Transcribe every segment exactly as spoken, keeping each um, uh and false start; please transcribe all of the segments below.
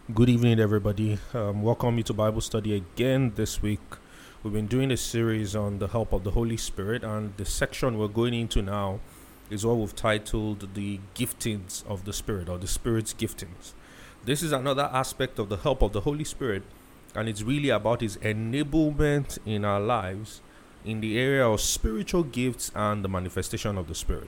Good evening, everybody. Um, welcome you to Bible study again this week. We've been doing a series on the help of the Holy Spirit, and the section we're going into now is what we've titled the giftings of the Spirit, or the Spirit's giftings. This is another aspect of the help of the Holy Spirit, and it's really about His enablement in our lives in the area of spiritual gifts and the manifestation of the Spirit.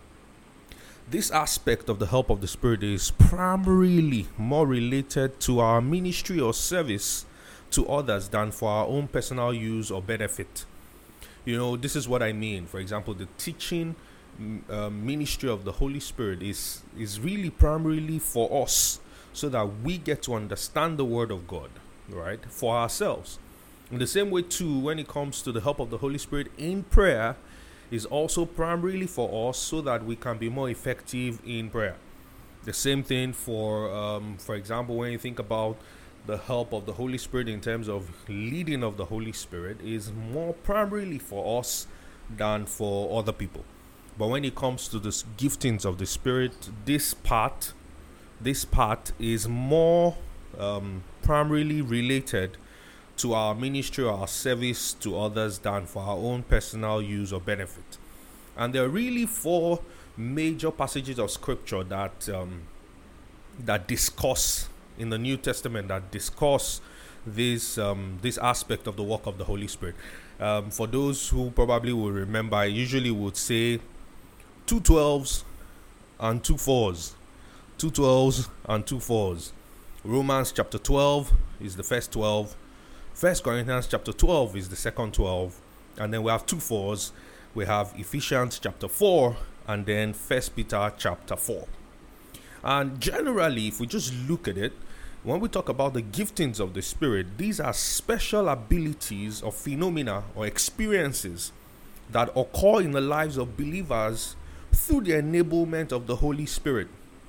This aspect of the help of the Spirit is primarily more related to our ministry or service to others than for our own personal use or benefit. You know, this is what I mean. For example, the teaching uh, ministry of the Holy Spirit is, is really primarily for us so that we get to understand the Word of God, right, for ourselves. In the same way, too, when it comes to the help of the Holy Spirit in prayer, is also primarily for us so that we can be more effective in prayer. The same thing for, um, for example, when you think about the help of the Holy Spirit in terms of leading of the Holy Spirit is more primarily for us than for other people. But when it comes to the giftings of the Spirit, this part, this part is more um, primarily related to our ministry or our service to others than for our own personal use or benefit. And there are really four major passages of scripture that um, that discuss in the New Testament that discuss this um, this aspect of the work of the Holy Spirit. Um, for those who probably will remember, I usually would say two twelves and two fours, two twelves and two fours. Romans chapter twelve is the first twelve. First Corinthians chapter twelve is the second twelve, and then we have two fours. We have Ephesians chapter four, and then First Peter chapter four. And generally, if we just look at it, when we talk about the giftings of the Spirit, these are special abilities or phenomena or experiences that occur in the lives of believers through the enablement of the Holy Spirit.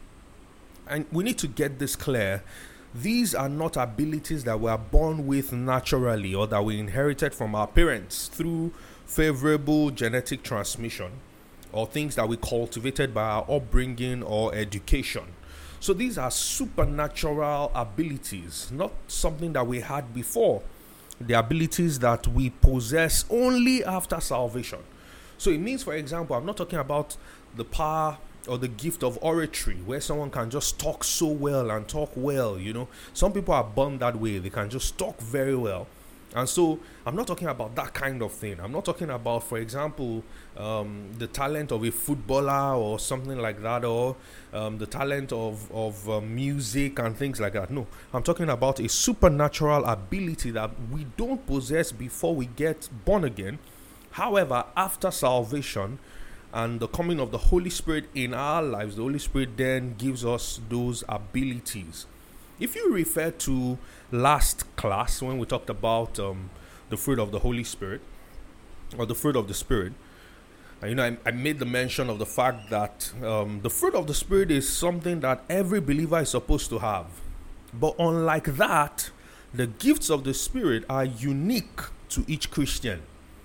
And we need to get this clear. These are not abilities that we are born with naturally or that we inherited from our parents through favorable genetic transmission or things that we cultivated by our upbringing or education. So these are supernatural abilities, not something that we had before. The abilities that we possess only after salvation. So it means, for example, I'm not talking about the power or the gift of oratory, where someone can just talk so well and talk well, you know. Some people are born that way. They can just talk very well. And so I'm not talking about that kind of thing. I'm not talking about, for example, um, the talent of a footballer or something like that, or um, the talent of, of uh, music and things like that. No, I'm talking about a supernatural ability that we don't possess before we get born again. However, after salvation and the coming of the Holy Spirit in our lives, the Holy Spirit then gives us those abilities. If you refer to last class when we talked about um, the fruit of the Holy Spirit, or the fruit of the Spirit, and, you know, I, I made the mention of the fact that um, the fruit of the Spirit is something that every believer is supposed to have. But unlike that, the gifts of the Spirit are unique to each Christian.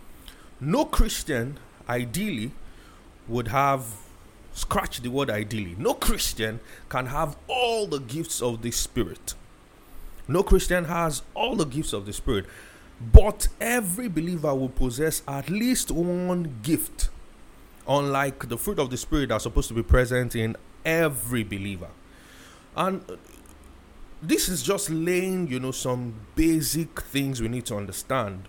No Christian, ideally, would have, scratch the word ideally, no Christian can have all the gifts of the Spirit. No Christian has all the gifts of the Spirit. But every believer will possess at least one gift, unlike the fruit of the Spirit that's supposed to be present in every believer. And this is just laying, you know, some basic things we need to understand.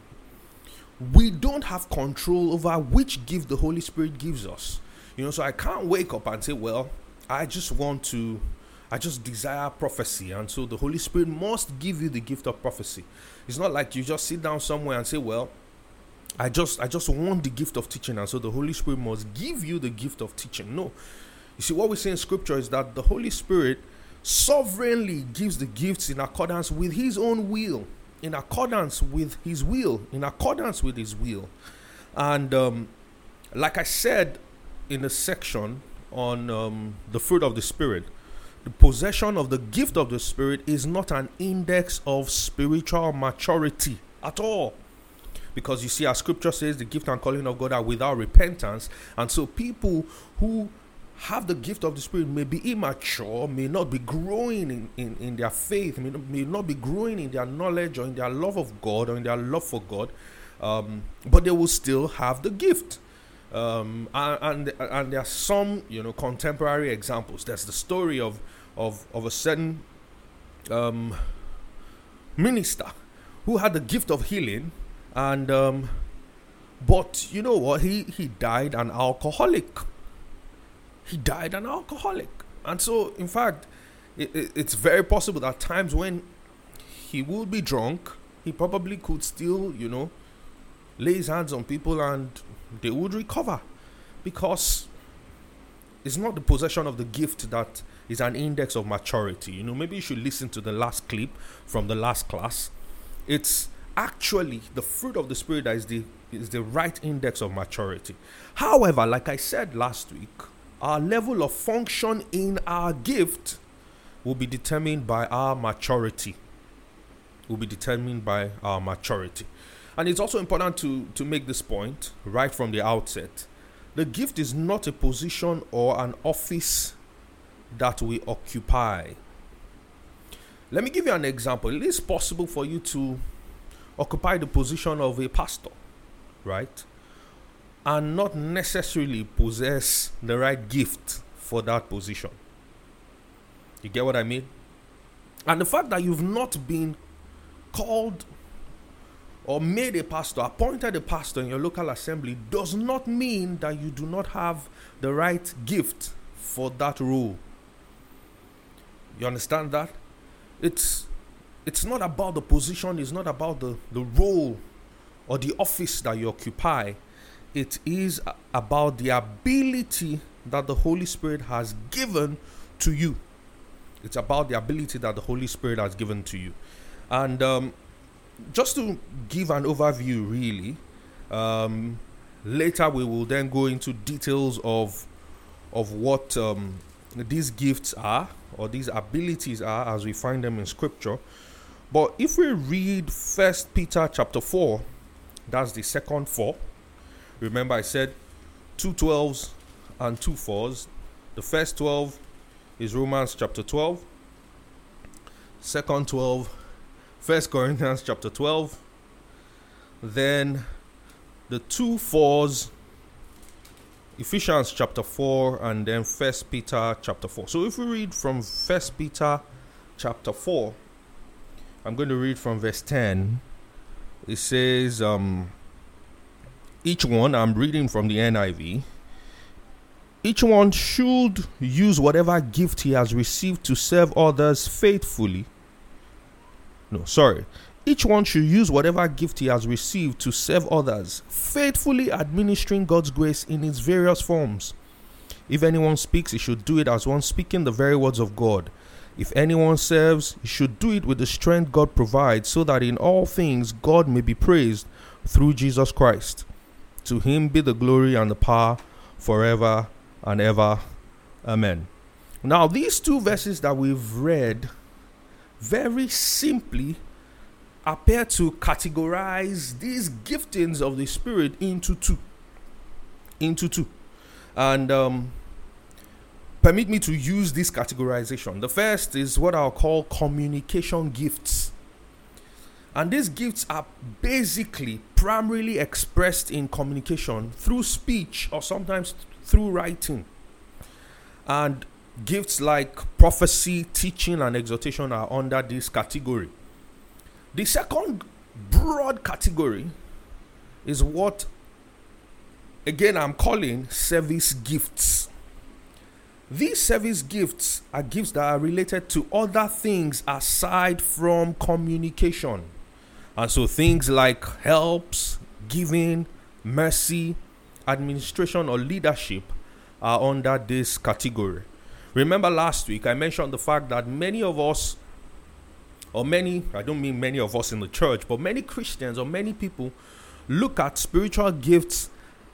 We don't have control over which gift the Holy Spirit gives us. You know, so I can't wake up and say, well, I just want to, I just desire prophecy. And so the Holy Spirit must give you the gift of prophecy. It's not like you just sit down somewhere and say, well, I just, I just want the gift of teaching. And so the Holy Spirit must give you the gift of teaching. No. You see, what we say in scripture is that the Holy Spirit sovereignly gives the gifts in accordance with His own will. In accordance with His will, in accordance with His will. And um, like I said in the section on um, the fruit of the Spirit, the possession of the gift of the Spirit is not an index of spiritual maturity at all. Because you see, as scripture says, the gift and calling of God are without repentance. And so people who have the gift of the Spirit may be immature, may not be growing in, in, in their faith, may not, may not be growing in their knowledge or in their love of God or in their love for God, um, but they will still have the gift. Um, and, and and there are some, you know, contemporary examples. There's the story of of of a certain um, minister who had the gift of healing, and um, but you know what? He he died an alcoholic. He died an alcoholic, and so in fact, it, it, it's very possible that times when he would be drunk, he probably could still, you know, lay his hands on people and they would recover, because it's not the possession of the gift that is an index of maturity. You know, maybe you should listen to the last clip from the last class. It's actually the fruit of the Spirit that is the is the right index of maturity. However, like I said last week, our level of function in our gift will be determined by our maturity. Will be determined by our maturity. And it's also important to, to make this point right from the outset. The gift is not a position or an office that we occupy. Let me give you an example. It is possible for you to occupy the position of a pastor, right? And not necessarily possess the right gift for that position. You get what I mean? And the fact that you've not been called or made a pastor, appointed a pastor in your local assembly, does not mean that you do not have the right gift for that role. You understand that? It's it's not about the position, it's not about the, the role or the office that you occupy. It is about the ability that the Holy Spirit has given to you. It's about the ability that the Holy Spirit has given to you. And um, just to give an overview, really, um, later we will then go into details of of what um, these gifts are, or these abilities are, as we find them in Scripture. But if we read First Peter chapter four, that's the second four. Remember, I said two twelves and two fours. The first twelve is Romans chapter twelve. Second twelve, First Corinthians chapter twelve. Then the two fours, Ephesians chapter four, and then First Peter chapter four. So if we read from First Peter chapter four, I'm going to read from verse ten. It says, um, each one, I'm reading from the N I V, each one should use whatever gift he has received to serve others faithfully. No, sorry. Each one should use whatever gift he has received to serve others, faithfully administering God's grace in its various forms. If anyone speaks, he should do it as one speaking the very words of God. If anyone serves, he should do it with the strength God provides, so that in all things God may be praised through Jesus Christ. To him be the glory and the power forever and ever. Amen. Now, these two verses that we've read very simply appear to categorize these giftings of the Spirit into two. Into two. And um, permit me to use this categorization. The first is what I'll call communication gifts. And these gifts are basically primarily expressed in communication through speech or sometimes through writing. And gifts like prophecy, teaching, and exhortation are under this category. The second broad category is what, again, I'm calling service gifts. These service gifts are gifts that are related to other things aside from communication. And so things like helps, giving, mercy, administration, or leadership are under this category. Remember last week I mentioned the fact that many of us, or many, I don't mean many of us in the church, but many Christians or many people look at spiritual gifts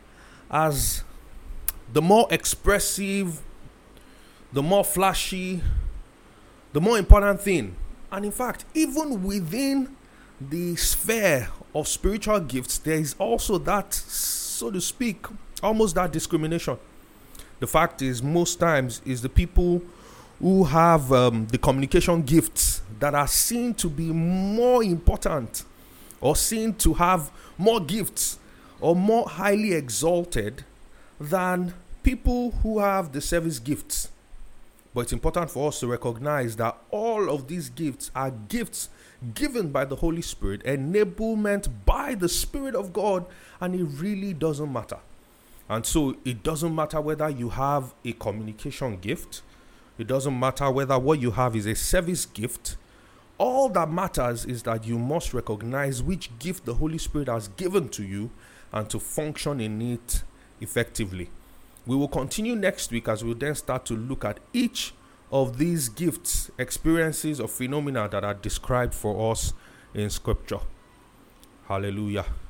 as the more expressive, the more flashy, the more important thing. And in fact, even within the sphere of spiritual gifts, there is also that, so to speak, almost that discrimination. The fact is, most times, is the people who have um, the communication gifts that are seen to be more important, or seen to have more gifts, or more highly exalted than people who have the service gifts. But it's important for us to recognize that all of these gifts are gifts given by the Holy Spirit, enablement by the Spirit of God, and it really doesn't matter. And so it doesn't matter whether you have a communication gift. It doesn't matter whether what you have is a service gift. All that matters is that you must recognize which gift the Holy Spirit has given to you and to function in it effectively. We will continue next week as we'll then start to look at each of these gifts, experiences, or phenomena that are described for us in Scripture. Hallelujah.